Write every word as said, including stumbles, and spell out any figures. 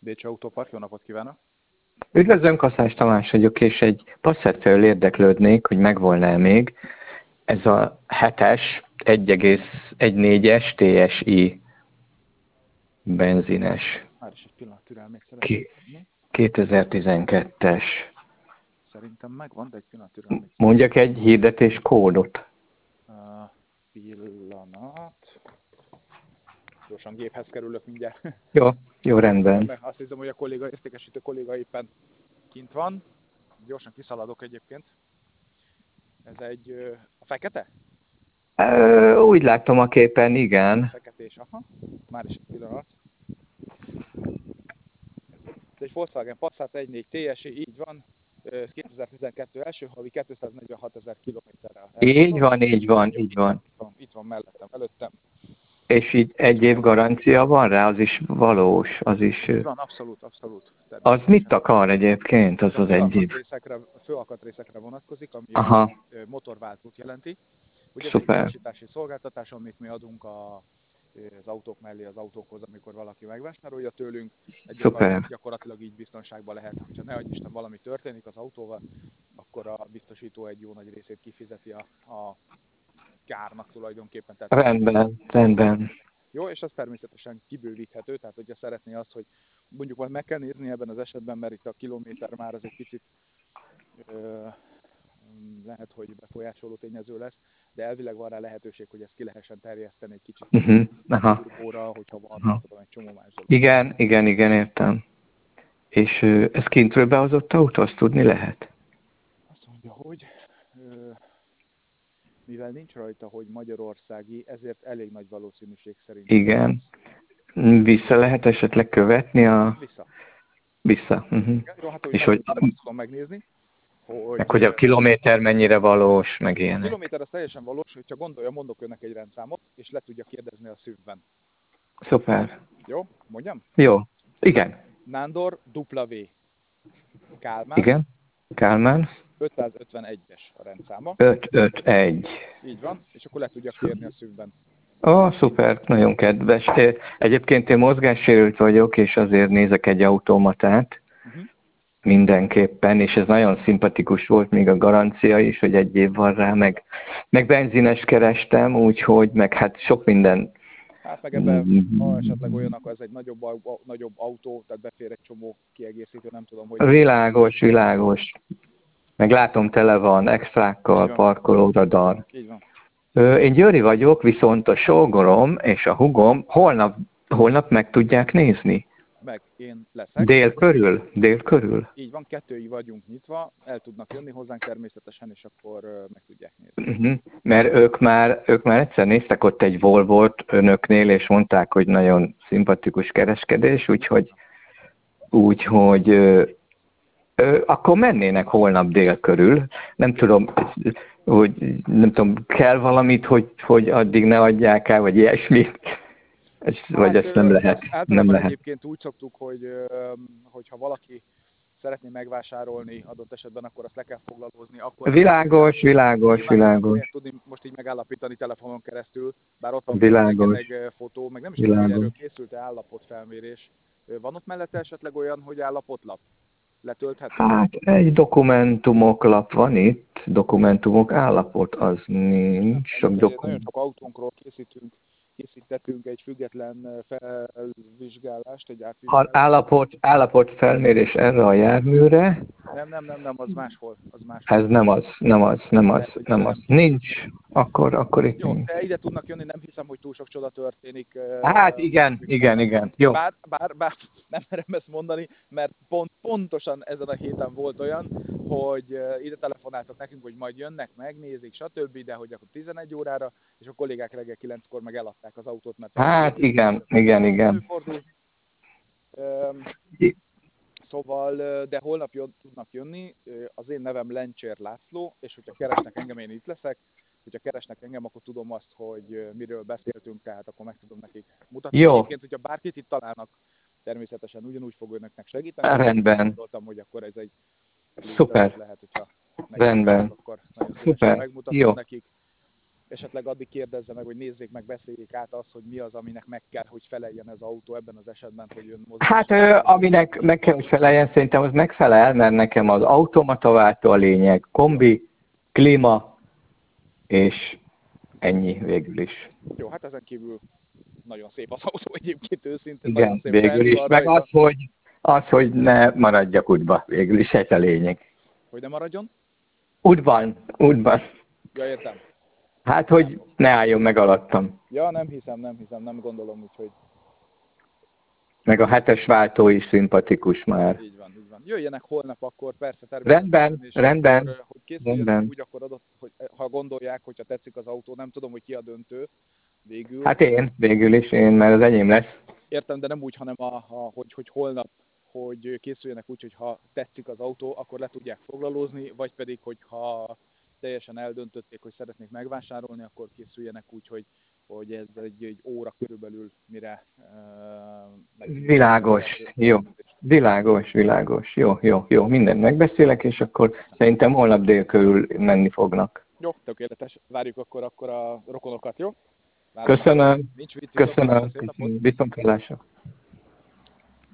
Bécsi Autópark, jó napot kívánok! Üdvözlöm, Kaszás Tamás vagyok, és egy Passat felől érdeklődnék, hogy megvolna-e még ez a hetes egy egész tizennégyes té es i benzines. Már is egy pillanat türelmét szeretném Ki- kérni. kétezer-tizenkettes. Szerintem megvan, de egy pillanat türelmét Mondjak egy hirdetés kódot. szeretném. Uh, pillanat. Gyorsan géphez kerülök mindjárt. Jó, jó, rendben. Mert azt hiszem, hogy a kolléga, értékesítő kolléga éppen kint van. Gyorsan kiszaladok egyébként. Ez egy ö, a fekete? Ö, úgy látom a képen, igen. Feketés, aha. Már is egy pillanat. Ez egy Volkswagen Passat egy négy té es i, így van. Ez kétezer-tizenkettő első havi kétszáznegyvenhatezer kilométerrel. Így van, így van, így van. Itt van, itt van mellettem, előttem. És így egy év garancia van rá, az is valós, az is... Így van, abszolút, abszolút. Az mit akar egyébként, az A az egy év? főalkatrészekre, főalkatrészekre vonatkozik, ami Aha. a motorváltót jelenti. Ugye ez egy Szuper. biztosítási szolgáltatás, amit mi adunk a, az autók mellé az autókhoz, amikor valaki megvásárolja tőlünk. Egy Szuper. gyakor- gyakorlatilag így biztonságban lehet, hogyha ne adj Isten valami történik az autóval, akkor a biztosító egy jó nagy részét kifizeti a, a kárnak tulajdonképpen. Tehát Rendben, rendben. jó, és az természetesen kibővíthető, tehát hogyha szeretné azt, hogy mondjuk majd meg kell nézni ebben az esetben, mert itt a kilométer már az egy picit ö, lehet, hogy befolyásoló tényező lesz, de elvileg van rá lehetőség, hogy ezt ki lehessen terjeszteni egy kicsit Uh-huh. Aha. turbóra, hogyha van, Aha. tudom, egy csomó más dolog. Igen, igen, igen, értem. És ö, ez kintről behozott autó, azt tudni lehet? Azt mondja, hogy ö, mivel nincs rajta, hogy magyarországi, ezért elég nagy valószínűség szerint. Igen. Vissza lehet esetleg követni a... Vissza. Vissza. Uh-huh. Igen, jó, hát hogy És meg hogy, tudom, azt tudom megnézni, hogy meg hogy a kilométer mennyire valós, meg a ilyenek. kilométer az teljesen valós, hogyha gondolja, mondok önnek egy rendszámot, és le tudja kérdezni a szívben. Szuper. Jó? Mondjam? Jó. Igen. Nándor W. Kálmán. Igen. Kálmán. ötszázötvenegyes a rendszáma. öt öt egy. Így van, és akkor le tudja kérni a szívben. Ó, oh, szuper, nagyon kedves. Egyébként én mozgássérült vagyok, és azért nézek egy automatát. Uh-huh. Mindenképpen, és ez nagyon szimpatikus volt, még a garancia is, hogy egy év van rá, meg, meg benzines kerestem, úgyhogy, meg hát sok minden. Hát meg ebben, ha esetleg olyan, akkor ez egy nagyobb, au- nagyobb autó, tehát befér egy csomó kiegészítő, nem tudom, hogy... Világos, világos. Meg látom, tele van extrákkal, parkolóradar. Így van. Ö, Én Győri vagyok, viszont a sógorom és a hugom holnap, holnap meg tudják nézni. Meg én leszek. Dél körül? Dél körül? Így van, kettőig vagyunk nyitva, el tudnak jönni hozzánk természetesen, és akkor uh, meg tudják nézni. Uh-huh. Mert ők már, ők már egyszer néztek ott egy Volvót önöknél, és mondták, hogy nagyon szimpatikus kereskedés, úgyhogy, úgyhogy ö, ö, akkor mennének holnap dél körül. Nem tudom, hogy nem tudom, kell valamit, hogy, hogy addig ne adják el, vagy ilyesmit. Ez, hát, vagy ezt nem lehet. Nem lehet. Egyébként úgy szoktuk, hogy hogyha valaki szeretné megvásárolni adott esetben, akkor azt le kell foglalózni. Akkor világos, világos, világos. Tudni most így megállapítani telefonon keresztül, bár ott van világos. egy fotó, meg nem is tudom, hogy erről készült-e állapotfelmérés. Van ott mellette esetleg olyan, hogy állapotlap? Letölthető? Hát egy dokumentumok lap van itt, dokumentumok állapot az nincs. Sok dokum... Nagyon sok autónkról készítünk, készítettünk egy független felvizsgálást, egy átvizsgálást. Állapot, állapot felmérés erre a járműre? Nem, nem, nem, nem, az máshol. Az máshol. Ez nem az, nem az, nem az, nem az. Nincs, akkor, akkor itt jó, nincs. de ide tudnak jönni, nem hiszem, hogy túl sok csoda történik. Hát igen, igen, igen. Jó. Bár, bár, bár nem merem ezt mondani, mert pont, pontosan ezen a héten volt olyan, hogy ide telefonáltak nekünk, hogy majd jönnek, megnézik, stb., de hogy akkor tizenegy órára, és a kollégák reggel kilenckor meg eladták az autót, mert... Hát igen, igen, igen. Szóval, de holnap jön, tudnak jönni, az én nevem Lencsér László, és hogyha keresnek engem, én itt leszek, hogyha keresnek engem, akkor tudom azt, hogy miről beszéltünk, tehát akkor meg tudom nekik mutatni. Jó. Egyébként, hogyha bárkit itt találnak, természetesen ugyanúgy fog önöknek segíteni. Rendben. Gondoltam, hogy akkor ez egy szuper. Lehet, hogyha rendben. akkor nagyon szuper. megmutatom Jó. nekik. esetleg addig kérdezze meg, hogy nézzék meg, beszéljék át azt, hogy mi az, aminek meg kell, hogy feleljen ez az autó ebben az esetben, hogy ön mozgás. Hát ö, aminek meg kell, hogy feleljen, szerintem az megfelel, mert nekem az automataváltó a lényeg, kombi, klíma, és ennyi végül is. Jó, hát ezen kívül nagyon szép az autó egyébként őszintén. Igen, végül is. Meg az, hogy, az, hogy ne maradjak útba, végül is ez a lényeg. Hogy ne maradjon? Útban, útban. Ja, értem. Hát, hogy ne álljon meg alattam. Ja, nem hiszem, nem hiszem, nem gondolom, úgyhogy... Meg a hetes váltó is szimpatikus már. Így van, így van. Jöjjenek holnap akkor, persze természetesen. Rendben, és rendben. Akkor, hogy készüljenek rendben. úgy, akkor adott, hogy ha gondolják, hogyha tetszik az autó, nem tudom, hogy ki a döntő végül. Hát én, végül is én, mert az enyém lesz. Értem, de nem úgy, hanem a, a, hogy, hogy holnap, hogy készüljenek úgy, hogy ha tetszik az autó, akkor le tudják foglalózni, vagy pedig, hogyha teljesen eldöntötték, hogy szeretnék megvásárolni, akkor készüljenek úgy, hogy, hogy ez egy, egy óra körülbelül, mire... Uh, világos, jó. Világos, világos. Jó, jó, jó. Mindent megbeszélek, és akkor szerintem holnap dél körül menni fognak. Jó, tökéletes. Várjuk akkor, akkor a rokonokat, jó? Köszönöm. Nincs vicc, Köszönöm. Viszontlátásra.